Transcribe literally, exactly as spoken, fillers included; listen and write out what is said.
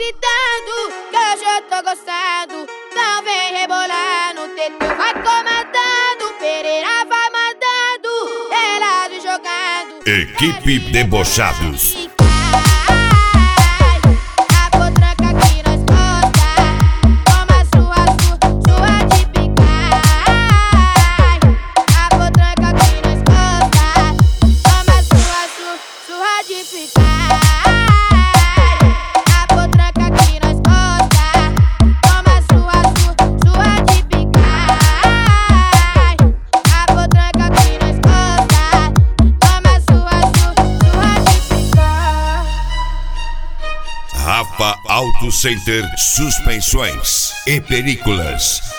excitando, que hoje eu tô gostando. Então vem rebolar no teteu, vai comandando. Pereira vai mandando, relado jogando. Equipe Debochados. Rafa Auto Center Suspensões e Películas.